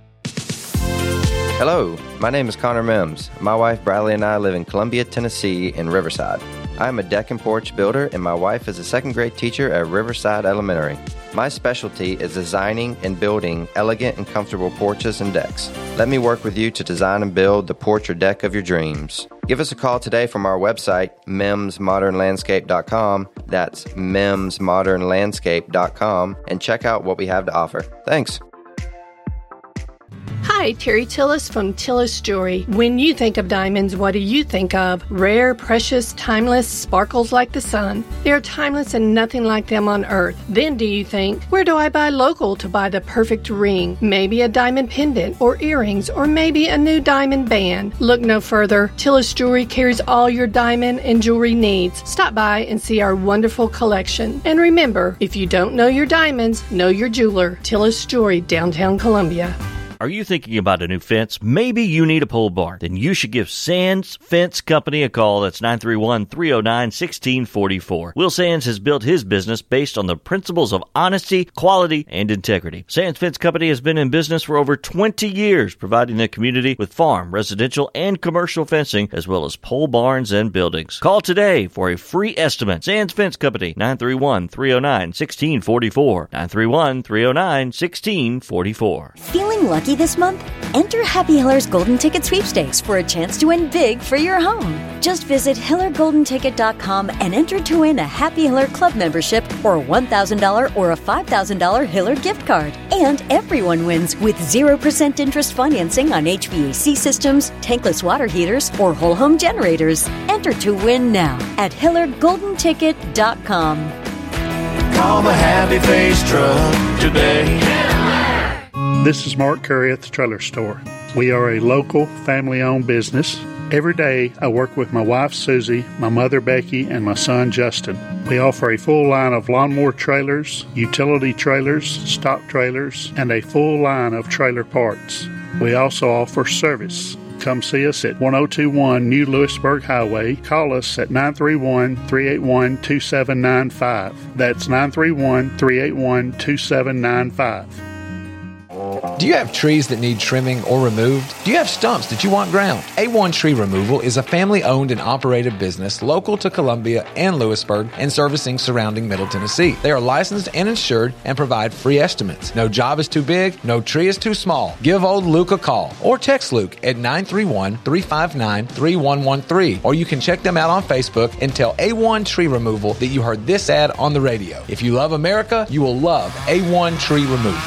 Hello, my name is Connor Mims. My wife Bradley and I live in Columbia, Tennessee in Riverside. I am a deck and porch builder, and my wife is a second grade teacher at Riverside Elementary. My specialty is designing and building elegant and comfortable porches and decks. Let me work with you to design and build the porch or deck of your dreams. Give us a call today from our website, mims modern landscape dot com. That's mims modern landscape dot com, and check out what we have to offer. Thanks. Hi, Terry Tillis from Tillis Jewelry. When you think of diamonds, what do you think of? Rare, precious, timeless, sparkles like the sun. They are timeless and nothing like them on earth. Then do you think, where do I buy local to buy the perfect ring? Maybe a diamond pendant or earrings, or maybe a new diamond band. Look no further. Tillis Jewelry carries all your diamond and jewelry needs. Stop by and see our wonderful collection. And remember, if you don't know your diamonds, know your jeweler. Tillis Jewelry, downtown Columbia. Are you thinking about a new fence? Maybe you need a pole barn. Then you should give Sands Fence Company a call. That's nine three one, three oh nine, one six four four. Will Sands has built his business based on the principles of honesty, quality, and integrity. Sands Fence Company has been in business for over twenty years, providing the community with farm, residential, and commercial fencing, as well as pole barns and buildings. Call today for a free estimate. Sands Fence Company, nine three one, three oh nine, one six four four. nine three one, three oh nine, one six four four. Feeling lucky this month? Enter Happy Hiller's Golden Ticket Sweepstakes for a chance to win big for your home. Just visit hiller golden ticket dot com and enter to win a Happy Hiller Club membership or a one thousand dollars or a five thousand dollars Hiller gift card. And everyone wins with zero percent interest financing on H V A C systems, tankless water heaters, or whole home generators. Enter to win now at hiller golden ticket dot com. Call the Happy Face Truck today. This is Mark Curry at the Trailer Store. We are a local, family-owned business. Every day, I work with my wife, Susie, my mother, Becky, and my son, Justin. We offer a full line of lawnmower trailers, utility trailers, stock trailers, and a full line of trailer parts. We also offer service. Come see us at ten twenty-one New Lewisburg Highway. Call us at nine three one, three eight one, two seven nine five. That's nine three one, three eight one, two seven nine five. Do you have trees that need trimming or removed? Do you have stumps that you want ground? A one Tree Removal is a family-owned and operated business local to Columbia and Lewisburg and servicing surrounding Middle Tennessee. They are licensed and insured and provide free estimates. No job is too big, no tree is too small. Give old Luke a call or text Luke at nine three one, three five nine, three one one three, or you can check them out on Facebook and tell A one Tree Removal that you heard this ad on the radio. If you love America, you will love A one Tree Removal.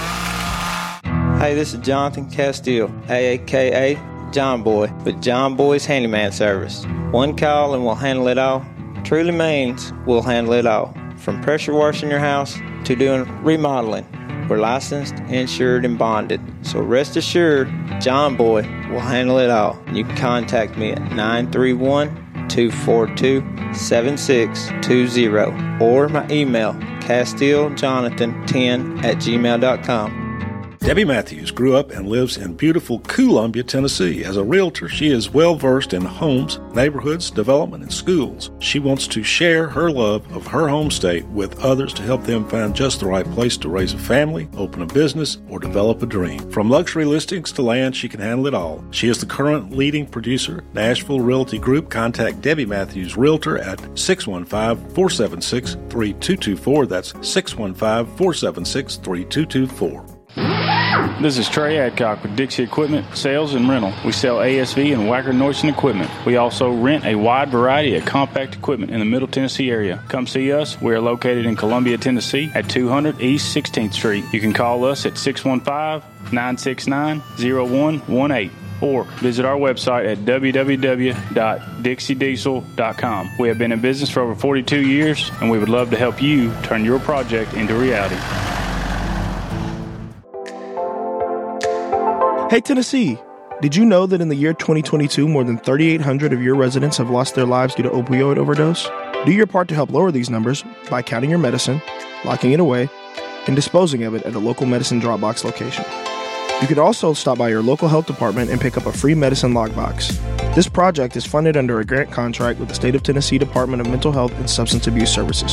Hey, this is Jonathan Castile, A K A John Boy, with John Boy's Handyman Service. One call and we'll handle it all. Truly means we'll handle it all. From pressure washing your house to doing remodeling. We're licensed, insured, and bonded. So rest assured, John Boy will handle it all. You can contact me at nine three one, two four two, seven six two zero or my email, castillejonathan ten at gmail dot com. Debbie Matthews grew up and lives in beautiful Columbia, Tennessee. As a realtor, she is well-versed in homes, neighborhoods, development, and schools. She wants to share her love of her home state with others to help them find just the right place to raise a family, open a business, or develop a dream. From luxury listings to land, she can handle it all. She is the current leading producer, Nashville Realty Group. Contact Debbie Matthews Realtor at six one five, four seven six, three two two four. That's six one five, four seven six, three two two four. This is Trey Adcock with Dixie Equipment Sales and Rental. We sell A S V and Wacker Neuson equipment. We also rent a wide variety of compact equipment in the Middle Tennessee area. Come see us. We are located in Columbia, Tennessee at two hundred East sixteenth Street. You can call us at six one five, nine six nine, zero one one eight or visit our website at w w w dot dixie diesel dot com. We have been in business for over forty-two years, and we would love to help you turn your project into reality. Hey, Tennessee, Did you know that in the year twenty twenty-two, more than three thousand eight hundred of your residents have lost their lives due to opioid overdose? Do your part to help lower these numbers by counting your medicine, locking it away, and disposing of it at a local medicine drop box location. You could also stop by your local health department and pick up a free medicine lockbox. This project is funded under a grant contract with the State of Tennessee Department of Mental Health and Substance Abuse Services.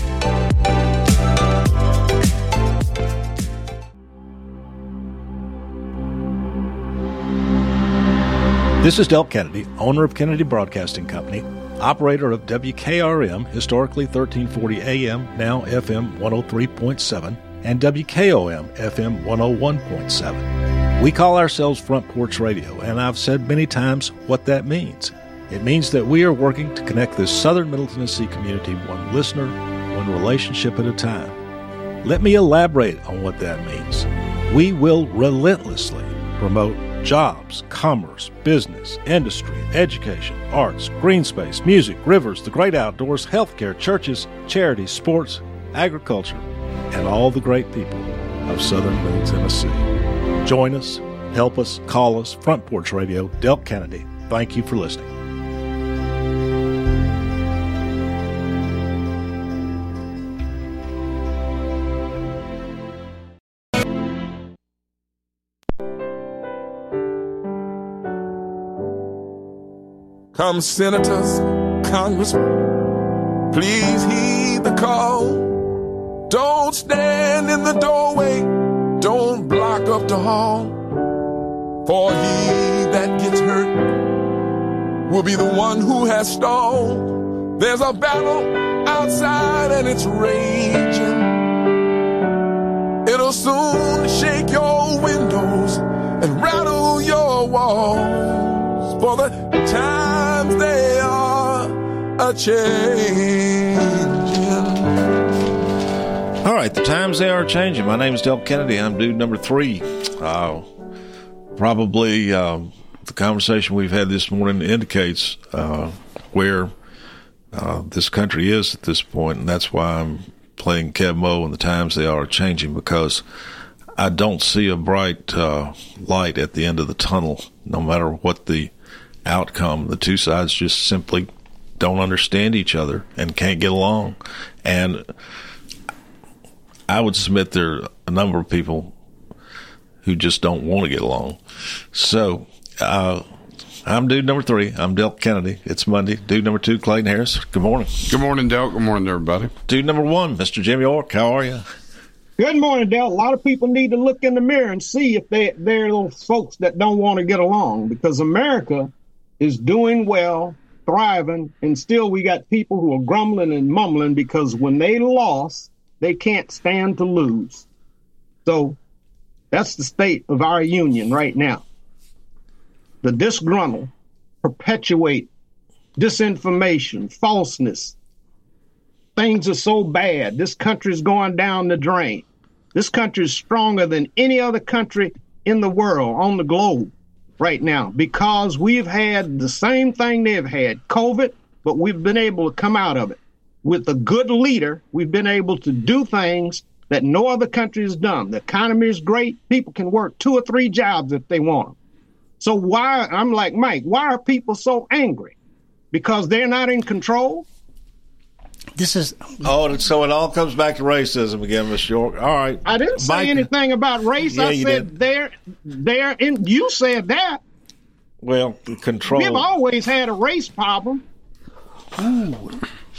This is Del Kennedy, owner of Kennedy Broadcasting Company, operator of W K R M, historically thirteen forty A M, now F M one oh three point seven, and W K O M, F M one oh one point seven. We call ourselves Front Porch Radio, and I've said many times what that means. It means that we are working to connect this southern Middle Tennessee community one listener, one relationship at a time. Let me elaborate on what that means. We will relentlessly promote jobs, commerce, business, industry, education, arts, green space, music, rivers, the great outdoors, healthcare, churches, charities, sports, agriculture, and all the great people of southern Middle Tennessee. Join us, help us, call us, Front Porch Radio, Del Kennedy. Thank you for listening. Come, senators, congressmen, please heed the call. Don't stand in the doorway, don't block up the hall. For he that gets hurt will be the one who has stalled. There's a battle outside and it's raging. It'll soon shake your windows and rattle your walls. For the times they are a-changing. All right, the times they are changing. My name is Del Kennedy. I'm dude number three. Uh, probably uh, the conversation we've had this morning indicates uh, where uh, this country is at this point, and that's why I'm playing Kev Mo and the times they are changing, because I don't see a bright uh, light at the end of the tunnel, no matter what the outcome. The two sides just simply don't understand each other and can't get along. And I would submit there are a number of people who just don't want to get along. So uh, I'm dude number three. I'm Del Kennedy. It's Monday. Dude number two, Clayton Harris. Good morning. Good morning, Del. Good morning, everybody. Dude number one, Mister Jim York. How are you? Good morning, Del. A lot of people need to look in the mirror and see if they, they're those folks that don't want to get along, because America is doing well, thriving, and still we got people who are grumbling and mumbling because when they lost, they can't stand to lose. So that's the state of our union right now. The disgruntled perpetuate disinformation, falseness. Things are so bad. This country is going down the drain. This country is stronger than any other country in the world, on the globe right now, because we've had the same thing they've had, COVID, but we've been able to come out of it. With a good leader, we've been able to do things that no other country has done. The economy is great. People can work two or three jobs if they want them. So why, I'm like, Mike, why are people so angry? Because they're not in control? This is oh, so it all comes back to racism again, Mister York. All right, I didn't say Mike, anything about race. Yeah, I you said did. they're they're in. You said that. Well, control. We've always had a race problem. Ooh.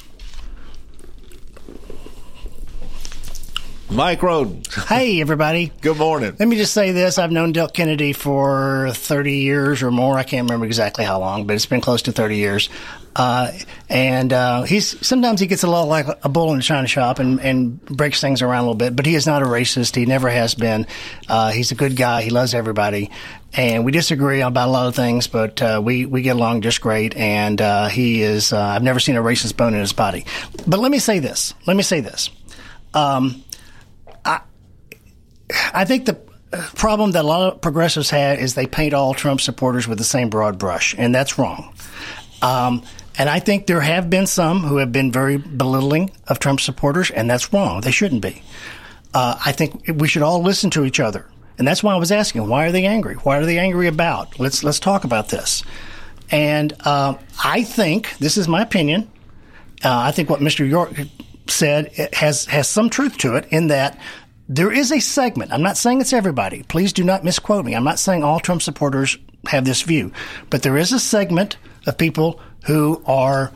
Mike Roden. Hey, everybody. Good morning. Let me just say this. I've known Del Kennedy for thirty years or more. I can't remember exactly how long, but it's been close to thirty years. Uh, and uh, he's sometimes he gets a little like a bull in a china shop and, and breaks things around a little bit, but he is not a racist. He never has been. Uh, he's a good guy. He loves everybody. And we disagree about a lot of things, but uh, we, we get along just great. And uh, he is, uh, I've never seen a racist bone in his body. But let me say this. Let me say this. Um, I, I think the problem that a lot of progressives had is they paint all Trump supporters with the same broad brush, and that's wrong. Um, and I think there have been some who have been very belittling of Trump supporters, and that's wrong. They shouldn't be. Uh, I think we should all listen to each other And that's why I was asking, why are they angry? What are they angry about? Let's let's talk about this. And uh, I think, this is my opinion, uh, I think what Mister York said has, has some truth to it in that there is a segment. I'm not saying it's everybody. Please do not misquote me. I'm not saying all Trump supporters have this view. But there is a segment of people who are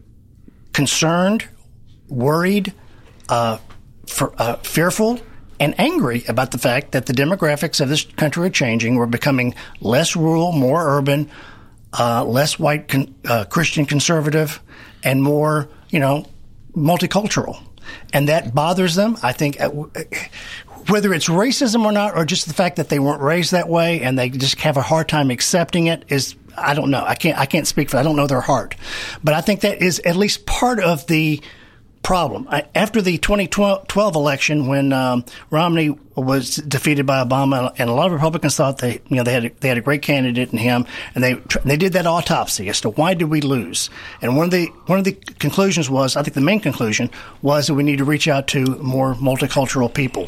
concerned, worried, uh, for, uh, fearful, and angry about the fact that the demographics of this country are changing. We're becoming less rural, more urban, uh, less white con- uh, Christian conservative, and more, you know, multicultural. And that bothers them. I think uh, whether it's racism or not, or just the fact that they weren't raised that way and they just have a hard time accepting it is, I don't know. I can't, I can't speak for, I don't know their heart. But I think that is at least part of the problem. I, after the twenty twelve election, when um, Romney was defeated by Obama, and a lot of Republicans thought they, you know, they had a, they had a great candidate in him, and they they did that autopsy as to why did we lose. And one of the one of the conclusions was, I think the main conclusion was that we need to reach out to more multicultural people.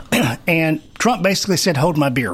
And Trump basically said, "Hold my beer."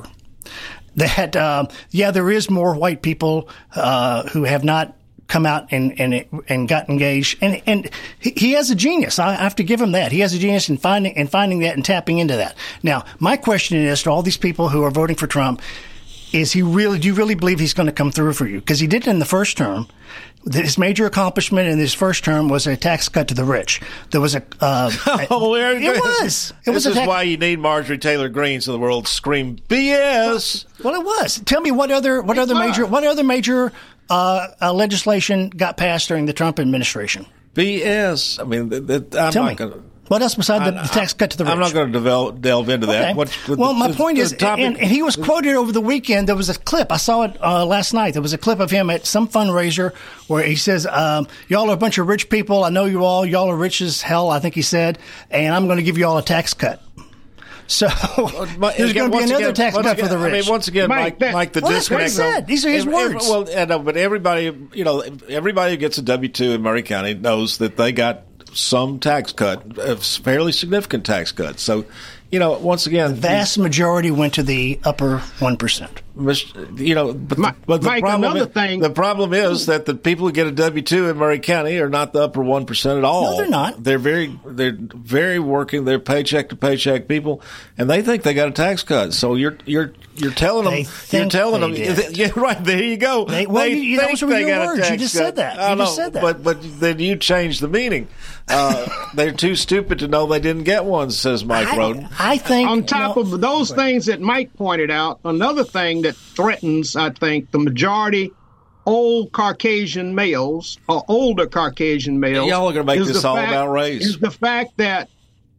That uh, yeah, there is more white people uh, who have not come out and, and, and got engaged. And, and he, he has a genius. I have to give him that. He has a genius in finding, in finding that and tapping into that. Now, my question is to all these people who are voting for Trump, is he really, do you really believe he's going to come through for you? Because he did it in the first term. His major accomplishment in his first term was a tax cut to the rich. There was a, uh, oh, a it was. It this was is tax- why you need Marjorie Taylor Greene so the world scream B S. Well, it was. Tell me what other, what other major, what other major, uh, uh, legislation got passed during the Trump administration? B S. I mean, th- th- I'm Tell not me. going What else besides the, the tax cut to the rich? I'm not going to develop, delve into Okay. that. What, what, well, my the, point the is, topic, and, and he was quoted over the weekend. There was a clip. I saw it uh, last night. There was a clip of him at some fundraiser where he says, um, y'all are a bunch of rich people. I know you all. Y'all are rich as hell, I think he said, and I'm going to give you all a tax cut. So there's going to be another again, tax cut again, for the rich. I mean, once again, Mike, Mike, that, Mike the well, that's what he disconnect. said. These are his every, words. Every, well, I know, but everybody, you know, everybody who gets a W two in Murray County knows that they got some tax cut, a fairly significant tax cut. So, you know, once again, the vast majority went to the upper one percent. You know, but, Mike, but the Mike, problem another is, thing, the problem is that the people who get a W two in Murray County are not the upper one percent at all. No, they're not. They're very, they're very working. They're paycheck to paycheck people, and they think they got a tax cut. So you're you're you're telling They them, you're think telling they them, did. yeah, right there you go. They- well, they you- think those were they your got a words. tax You just cut. said that. I You know, just said that. But but then you changed the meaning. Uh, they're too stupid to know they didn't get one, says Mike I, Roden. I think on top you know, of those things that Mike pointed out, another thing that threatens, I think, the majority old Caucasian males or older Caucasian males. Y'all are going to make is this the all fact- about race. Is the fact that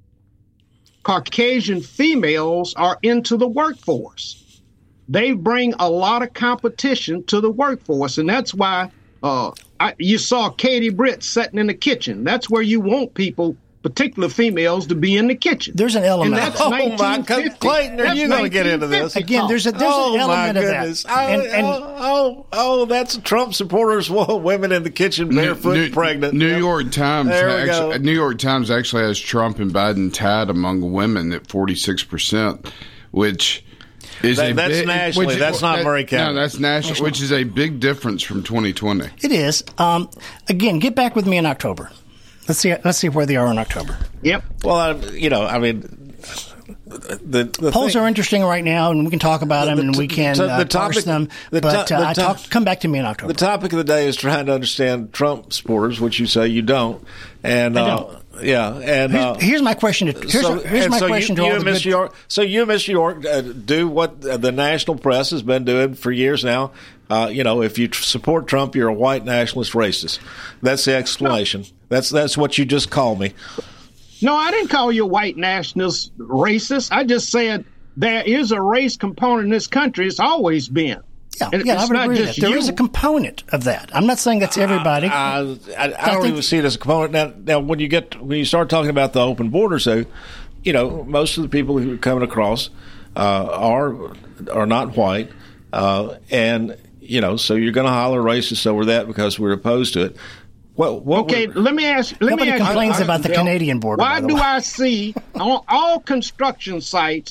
Caucasian females are into the workforce. They bring a lot of competition to the workforce, and that's why uh, I, you saw Katie Britt sitting in the kitchen. That's where you want people, particular females, to be in the kitchen. There's an element And of that's that. Oh, my nineteen fifty. God. Clayton, are That's you going to get into nineteen this? fifty. Again, there's a there's oh, an element my of goodness. that. Oh, And, and oh, oh, oh, that's Trump supporters, well, women in the kitchen, barefoot, New, pregnant. New Yep. York Times. There we Actually, go. New York Times actually has Trump and Biden tied among women at forty-six percent, which is That- a that's big, nationally. which- That's not that- Murray County. No, that's national, which is a big difference from twenty twenty. It is. Um, again, get back with me in October. Let's see. Let's see where they are in October. Yep. Well, I, you know, I mean, the, the polls thing, are interesting right now, and we can talk about them, the- and we can the- uh, the parse topic- them. the But to- uh, the I to- talk, come back to me in October. the topic of the day is trying to understand Trump supporters, which you say you don't. And I uh, don't. yeah, and uh, here's, here's my question. To, here's so, here's and my so question you, to you all and the Mister good. York. So you and Mister York uh, do what the national press has been doing for years now. Uh, you know, if you tr- support Trump, you're a white nationalist racist. That's the explanation. No. That's that's what you just called me. No, I didn't call you a white nationalist racist. I just said there is a race component in this country. It's always been. Yeah, And yeah, it's I would not agree with just that. There you. is a component of that. I'm not saying that's everybody. Uh, I, I, I don't think- even see it as a component. Now, now, when you get when you start talking about the open borders, though, you know, most of the people who are coming across uh, are are not white, uh, and you know, so you're going to holler racist over that because we're opposed to it. What, what Okay, would- let me ask. Let Nobody me ask complains I- I- about the Bill, Canadian border, Why by the do way. I see on all construction sites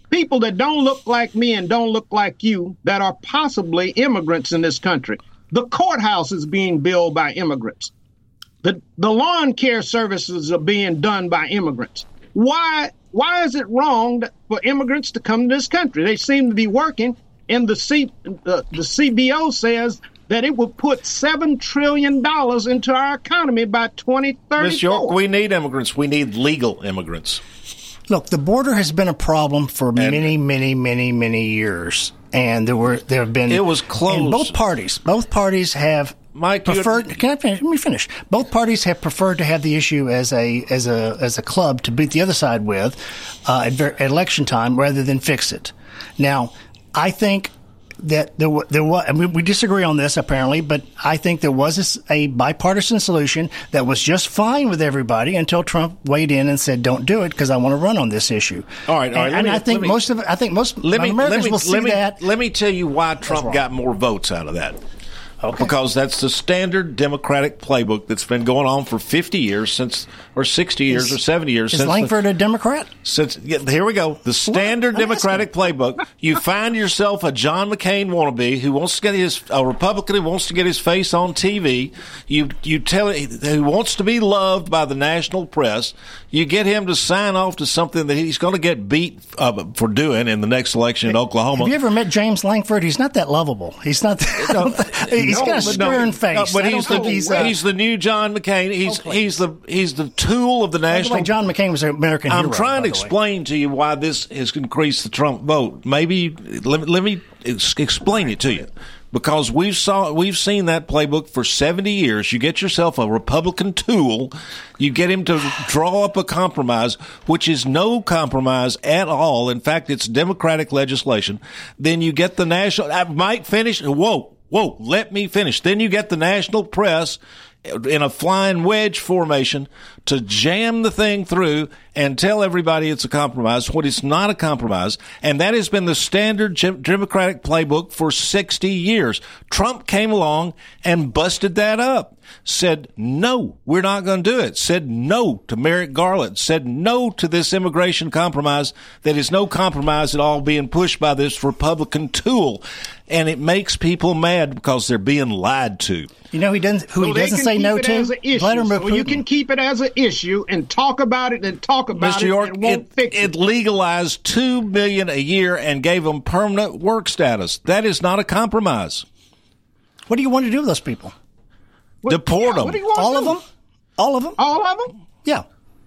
people that don't look like me and don't look like you that are possibly immigrants in this country. The courthouse is being built by immigrants. The the lawn care services are being done by immigrants. Why why is it wrong for immigrants to come to this country? They seem to be working, and the C uh, the C B O says that it will put seven trillion dollars into our economy by twenty thirty-four. Miz York, we need immigrants. We need legal immigrants. Look, the border has been a problem for and, many, many, many, many years, and there were there have been it was closed. And both parties, both parties have Mike, preferred. Can I finish? Let me finish. Both parties have preferred to have the issue as a as a as a club to beat the other side with uh, at, ver- at election time rather than fix it. Now, I think that there, w- there was, and we, we disagree on this apparently, but I think there was a, a bipartisan solution that was just fine with everybody until Trump weighed in and said, "Don't do it because I want to run on this issue." All right, all right. And, and me, I think me, most of I think most let me, Americans let me, will see let me, that. Let me tell you why Trump got more votes out of that. Okay. Because that's the standard Democratic playbook that's been going on for fifty years since, or sixty years, is, or seventy years. Is since Langford the, a Democrat? Since yeah, here we go, the standard what? Democratic playbook. You find yourself a John McCain wannabe who wants to get his a Republican who wants to get his face on T V. You you tell it who wants to be loved by the national press. You get him to sign off to something that he's going to get beat uh, for doing in the next election in Oklahoma. Have you ever met James Langford? He's not that lovable. He's not. That, he's no, got a stern no, face. No, but I he's the he's, uh, he's the new John McCain. He's oh, he's the he's the tool of the national. Like John McCain was an American hero. I'm trying to by the explain way. to you why this has increased the Trump vote. Maybe let, let me explain it to you. Because we've saw we've seen that playbook for seventy years. You get yourself a Republican tool, you get him to draw up a compromise, which is no compromise at all. In fact, it's Democratic legislation. Then you get the national. I might finish. Whoa, whoa, let me finish. Then you get the national press in a flying wedge formation to jam the thing through and tell everybody it's a compromise when it's not a compromise. And that has been the standard Democratic playbook for sixty years. Trump came along and busted that up. Said, no, we're not going to do it. Said no to Merrick Garland. Said no to this immigration compromise that is no compromise at all being pushed by this Republican tool. And it makes people mad because they're being lied to. You know he doesn't, who so he doesn't say no to? Vladimir Putin. So you can keep it as an issue and talk about it and talk about Mister it York, and won't it, fix it. It legalized two million dollars a year and gave them permanent work status. That is not a compromise. What do you want to do with those people? What, Deport yeah, them. What do you want All to of do? them? All of them? All of them? Yeah.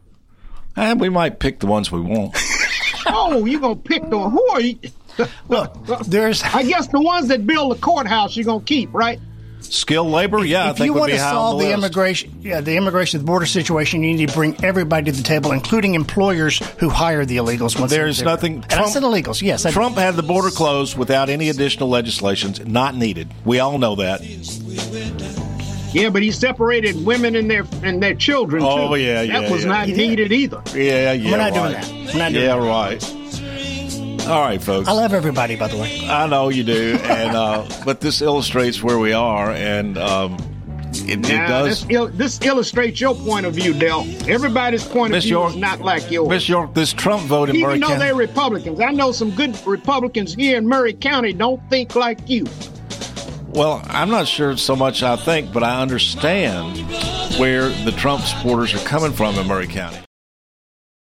And we might pick the ones we want. Oh, you're going to pick the who are you? Look, there's. I guess the ones that build the courthouse you're going to keep, right? Skilled labor, yeah, I if think you would want be to high solve on the, the list. immigration, yeah, the immigration, the border situation, you need to bring everybody to the table, including employers who hire the illegals. Once There's nothing. And Trump, I said illegals, yes. I Trump had the border closed without any additional legislations. Not needed. We all know that. Yeah, but he separated women and their and their children. Oh too. yeah, yeah. That was yeah. not needed either. Yeah, yeah. We're not right. doing that. We're not doing yeah, that. right. All right, folks. I love everybody, by the way. I know you do, and uh, but this illustrates where we are, and um, it, now, it does. This, il- this illustrates your point of view, Del. Everybody's point Miss of view York, is not like yours. Miss York, this Trump vote in Even Murray though County. they're Republicans, I know some good Republicans here in Murray County don't think like you. Well, I'm not sure so much I think, but I understand where the Trump supporters are coming from in Murray County.